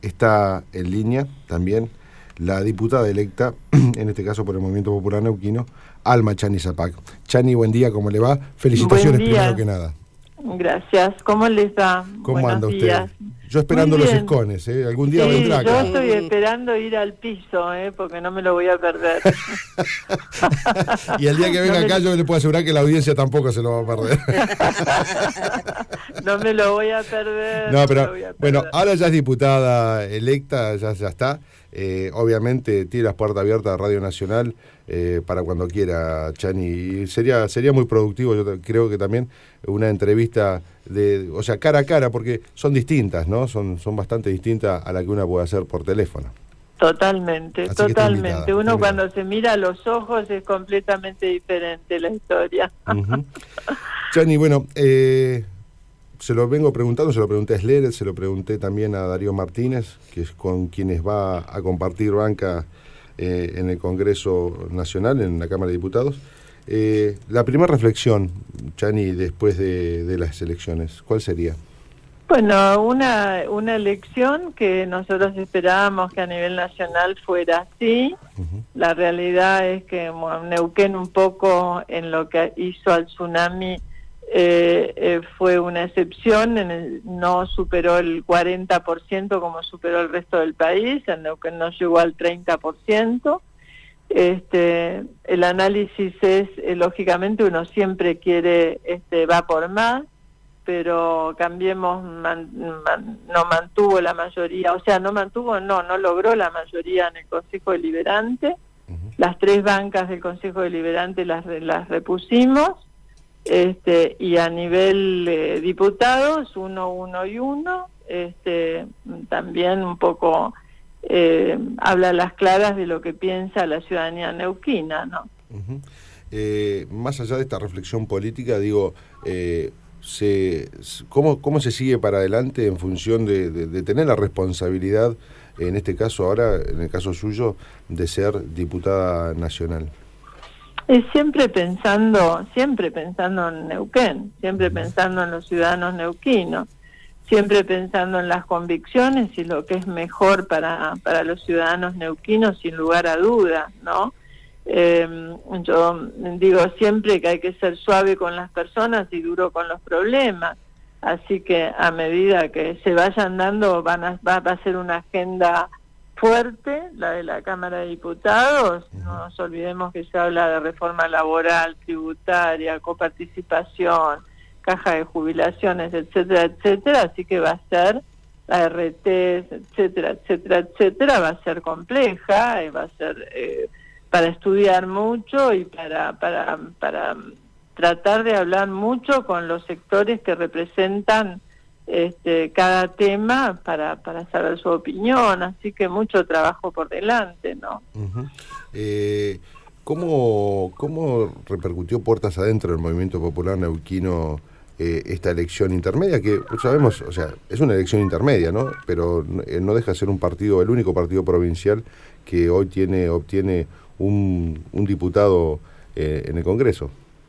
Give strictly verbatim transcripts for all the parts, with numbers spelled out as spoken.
está en línea también la diputada electa, en este caso por el Movimiento Popular Neuquino, Alma Chani Zapac. Chani, buen día, ¿cómo le va? Felicitaciones primero que nada. Gracias, ¿cómo les va? ¿Cómo Buenos anda usted? días. Yo esperando los escones, ¿eh? Algún día sí, vendrá acá. Yo estoy esperando ir al piso, ¿eh? Porque no me lo voy a perder. Y el día que venga no acá me... yo le puedo asegurar que la audiencia tampoco se lo va a perder. No me lo voy a perder. No, pero no perder. Bueno, ahora ya es diputada electa, ya, ya está. Eh, obviamente tiene las puertas abiertas a Radio Nacional eh, para cuando quiera, Chani. Y sería, sería muy productivo, yo creo que también, una entrevista de, o sea, cara a cara, porque son distintas, ¿no? Son, son bastante distintas a la que una puede hacer por teléfono. Totalmente, Así totalmente. Uno invitada. cuando se mira a los ojos es completamente diferente la historia. Uh-huh. Chani, bueno, eh, se lo vengo preguntando, se lo pregunté a Slerer, se lo pregunté también a Darío Martínez, que es con quienes va a compartir banca eh, en el Congreso Nacional, en la Cámara de Diputados. Eh, la primera reflexión, Chani, después de, de las elecciones, ¿cuál sería? Bueno, una, una elección que nosotros esperábamos que a nivel nacional fuera así. Uh-huh. La realidad es que bueno, Neuquén un poco en lo que hizo al tsunami eh, eh, fue una excepción, en el, no superó el cuarenta por ciento como superó el resto del país, en Neuquén no llegó al treinta por ciento. Este, el análisis es, eh, lógicamente uno siempre quiere, este, va por más, pero Cambiemos man, man, no mantuvo la mayoría, o sea, no mantuvo, no, no logró la mayoría en el Consejo Deliberante. Uh-huh. Las tres bancas del Consejo Deliberante las, las repusimos, este, y a nivel eh, diputados, uno, uno y uno, este, también un poco eh, habla a las claras de lo que piensa la ciudadanía neuquina, ¿no? Uh-huh. Eh, más allá de esta reflexión política, digo, eh, Se, ¿cómo, ¿cómo se sigue para adelante en función de, de, de tener la responsabilidad, en este caso ahora, en el caso suyo, de ser diputada nacional? Es siempre pensando, siempre pensando en Neuquén, siempre uh-huh. pensando en los ciudadanos neuquinos, siempre pensando en las convicciones y lo que es mejor para, para los ciudadanos neuquinos, sin lugar a dudas, ¿no? Eh, yo digo siempre que hay que ser suave con las personas y duro con los problemas, así que a medida que se vayan dando van a, va, va a ser una agenda fuerte la de la Cámara de Diputados. No nos olvidemos que se habla de reforma laboral, tributaria, coparticipación, caja de jubilaciones, etcétera, etcétera, así que va a ser la R T, etcétera, etcétera, etcétera, va a ser compleja, va a ser eh, para estudiar mucho y para, para, para tratar de hablar mucho con los sectores que representan este, cada tema para, para saber su opinión, así que mucho trabajo por delante, ¿no? Uh-huh. eh, ¿cómo, ¿Cómo repercutió puertas adentro del Movimiento Popular Neuquino eh, esta elección intermedia? Que sabemos, o sea, es una elección intermedia, ¿no? Pero eh, no deja de ser un partido, el único partido provincial que hoy tiene, obtiene Un, un diputado eh, en el Congreso.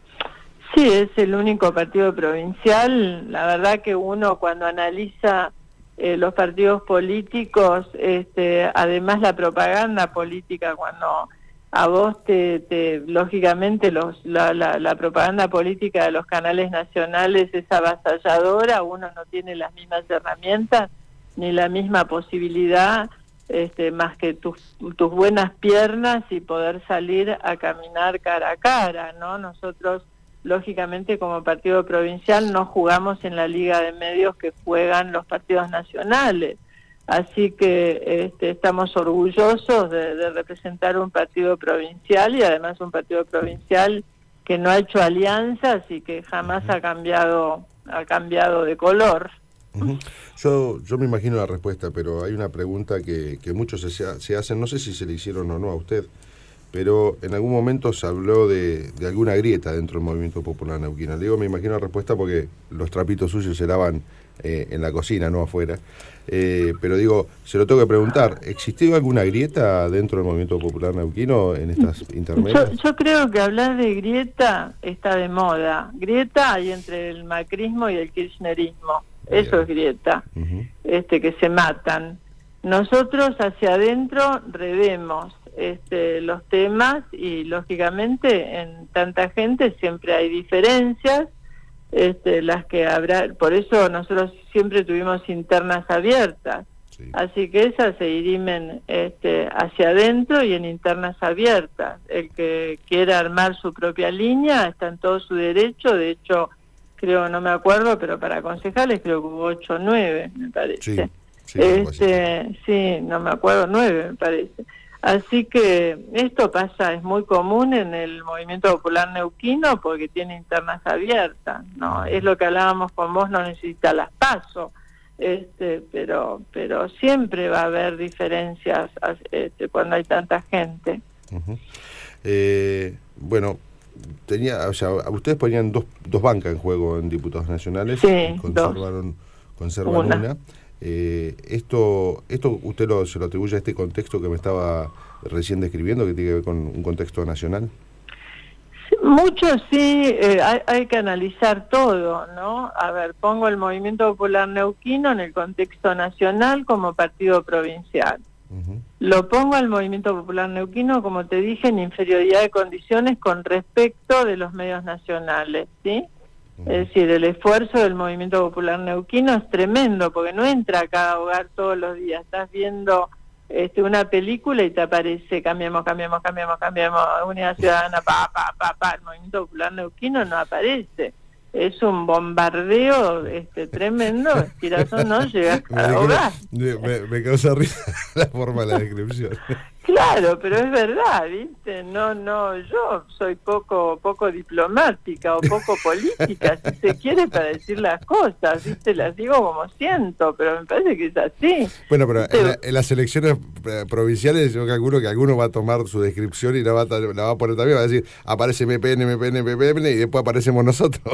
Sí, es el único partido provincial. La verdad que uno cuando analiza eh, los partidos políticos, este, además la propaganda política, cuando a vos te, te lógicamente los, la, la, la propaganda política de los canales nacionales es avasalladora, uno no tiene las mismas herramientas ni la misma posibilidad Este, más que tus, tus buenas piernas y poder salir a caminar cara a cara, ¿no? Nosotros, lógicamente, como partido provincial, no jugamos en la liga de medios que juegan los partidos nacionales, así que este, estamos orgullosos de, de representar un partido provincial y además un partido provincial que no ha hecho alianzas y que jamás ha cambiado, ha cambiado de color. Uh-huh. Yo, yo me imagino la respuesta, pero hay una pregunta que, que muchos se, se hacen, no sé si se le hicieron o no a usted, pero en algún momento se habló de, de alguna grieta dentro del Movimiento Popular Neuquino. Digo, me imagino la respuesta porque los trapitos suyos se lavan eh, en la cocina, no afuera. Eh, pero digo, se lo tengo que preguntar, ¿existió alguna grieta dentro del Movimiento Popular Neuquino en estas intermedias? Yo, yo creo que hablar de grieta está de moda. Grieta hay entre el macrismo y el kirchnerismo. Eso es grieta, uh-huh. este que se matan. nosotros hacia adentro revemos este, los temas y lógicamente en tanta gente siempre hay diferencias, este, las que habrá, por eso nosotros siempre tuvimos internas abiertas, sí. Así que esas se dirimen este, hacia adentro y en internas abiertas. El que quiera armar su propia línea está en todo su derecho, de hecho creo, no me acuerdo, pero para concejales creo que hubo ocho o nueve, me parece. Sí, sí, este, sí, no me acuerdo, nueve me parece. Así que esto pasa, es muy común en el movimiento popular neuquino porque tiene internas abiertas, ¿no? Es lo que hablábamos con vos, no necesita las PASO, este, pero pero siempre va a haber diferencias este, cuando hay tanta gente. Uh-huh. eh, bueno, tenía, o sea, ustedes ponían dos, dos bancas en juego en diputados nacionales, sí, conservaron, dos. conservan una. una. Eh, esto esto usted lo, se lo atribuye a este contexto que me estaba recién describiendo, que tiene que ver con un contexto nacional. Sí, mucho sí, eh, hay, hay que analizar todo, ¿no? A ver, pongo el Movimiento Popular Neuquino en el contexto nacional como partido provincial. Uh-huh. Lo pongo al Movimiento Popular Neuquino, como te dije, en inferioridad de condiciones con respecto de los medios nacionales, ¿sí? Es decir, el esfuerzo del Movimiento Popular Neuquino es tremendo, porque no entra a cada hogar todos los días. Estás viendo este, una película y te aparece cambiemos, cambiemos, cambiemos, cambiemos, Unidad Ciudadana, pa, pa, pa, pa. El Movimiento Popular Neuquino no aparece. Es un bombardeo este, tremendo, Girasol no llega a cada hogar. Me, me, me causa risa la forma de la descripción. Claro, pero es verdad, ¿viste? No, no, yo soy poco poco diplomática o poco política, si se quiere, para decir las cosas, ¿viste? Las digo como siento, pero me parece que es así. Bueno, pero en, la, en las elecciones provinciales yo calculo que alguno va a tomar su descripción y la va a, la va a poner también, va a decir, aparece M P N, M P N, M P N, y después aparecemos nosotros,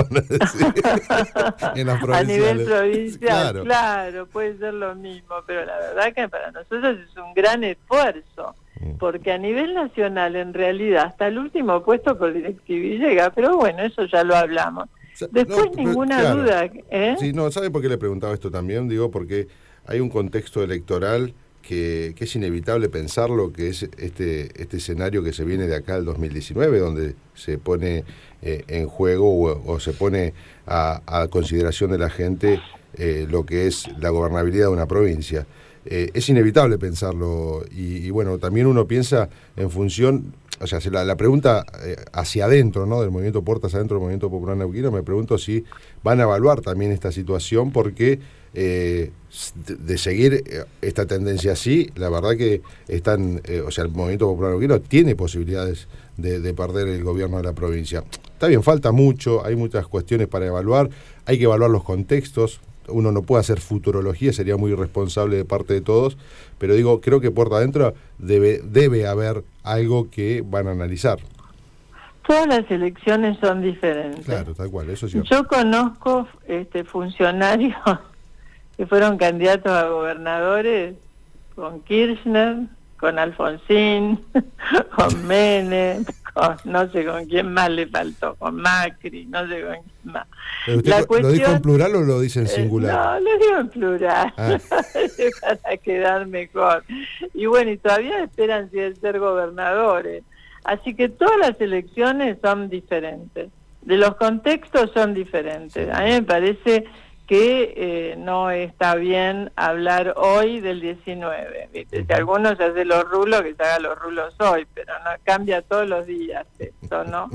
en las provinciales. A nivel provincial, claro. claro, puede ser lo mismo, pero la verdad que para nosotros es un gran esfuerzo. Porque a nivel nacional, en realidad, hasta el último puesto por DirecTV llega, pero bueno, eso ya lo hablamos. Después no, ninguna pero, claro. duda. ¿eh? Sí, no, ¿sabe por qué le preguntaba esto también? Digo, porque hay un contexto electoral que, que es inevitable pensarlo, que es este, este escenario que se viene de acá al dos mil diecinueve, donde se pone eh, en juego o, o se pone a, a consideración de la gente eh, lo que es la gobernabilidad de una provincia. Eh, es inevitable pensarlo y, y bueno, también uno piensa en función, o sea, la, la pregunta eh, hacia adentro, ¿no? Del movimiento Puertas Adentro del Movimiento Popular Neuquino, me pregunto si van a evaluar también esta situación porque eh, de, de seguir esta tendencia así, la verdad que están, eh, o sea, el Movimiento Popular Neuquino tiene posibilidades de, de perder el gobierno de la provincia. Está bien, falta mucho, hay muchas cuestiones para evaluar, hay que evaluar los contextos. Uno no puede hacer futurología, sería muy irresponsable de parte de todos, pero digo, creo que Puerta Adentro debe, debe haber algo que van a analizar. Todas las elecciones son diferentes. Claro, tal cual, eso es cierto. Yo conozco este, funcionarios que fueron candidatos a gobernadores con Kirchner, con Alfonsín, con Menem, con no sé con quién más le faltó, con Macri, no sé con quién más. ¿Pero usted La lo, cuestión, lo dijo en plural o lo dice en singular? Eh, no, lo digo en plural, ah. para quedar mejor. Y bueno, y todavía esperan ser gobernadores. Así que todas las elecciones son diferentes, de los contextos son diferentes. A mí me parece que eh, no está bien hablar hoy del diecinueve, ¿viste? Si algunos se hace los rulos, que se haga los rulos hoy, pero no cambia todos los días esto, ¿no?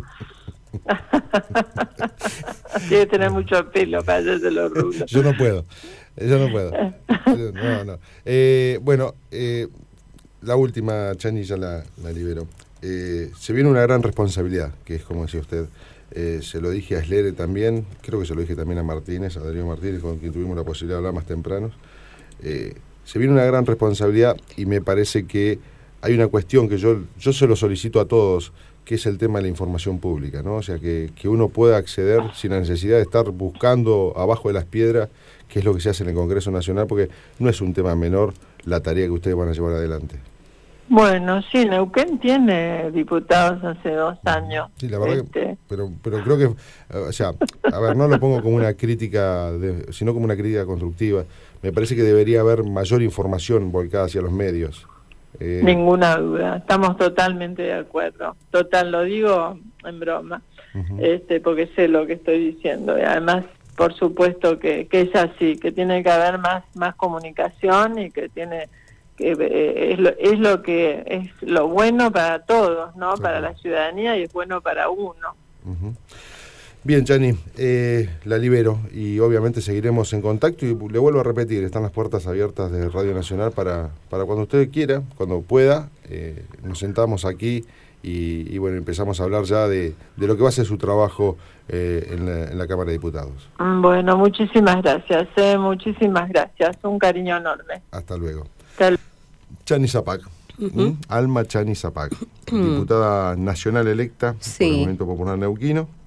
Tiene que tener mucho pelo para hacerse los rulos. Yo no puedo, yo no puedo. No, no. Eh, bueno, eh, la última, Chani, ya la, la libero. Eh, se viene una gran responsabilidad, que es como decía usted. Eh, se lo dije a Slere también, creo que se lo dije también a Martínez, a Darío Martínez, con quien tuvimos la posibilidad de hablar más temprano. Eh, se viene una gran responsabilidad y me parece que hay una cuestión que yo, yo se lo solicito a todos, que es el tema de la información pública, ¿no? O sea, que, que uno pueda acceder sin la necesidad de estar buscando abajo de las piedras qué es lo que se hace en el Congreso Nacional, porque no es un tema menor la tarea que ustedes van a llevar adelante. Bueno, sí, Neuquén tiene diputados hace dos años. Sí, la verdad este... que, pero, pero creo que, o sea, a ver, no lo pongo como una crítica, de, sino como una crítica constructiva. Me parece que debería haber mayor información volcada hacia los medios. Eh... Ninguna duda, estamos totalmente de acuerdo. Total, lo digo en broma, uh-huh. este, porque sé lo que estoy diciendo. Y además, por supuesto que, que es así, que tiene que haber más, más comunicación y que tiene... que eh, es, lo, es lo que es lo bueno para todos, ¿no? Claro. Para la ciudadanía, y es bueno para uno. Uh-huh. Bien, Chani, eh, la libero y obviamente seguiremos en contacto, y le vuelvo a repetir, están las puertas abiertas de Radio Nacional para, para cuando usted quiera, cuando pueda, eh, nos sentamos aquí y, y bueno, empezamos a hablar ya de, de lo que va a ser su trabajo eh, en, la, en la Cámara de Diputados. Bueno, muchísimas gracias, eh, muchísimas gracias, un cariño enorme. Hasta luego. Hasta Chani Zapac, uh-huh. Alma Chani Zapac, diputada nacional electa sí. por el Movimiento Popular Neuquino.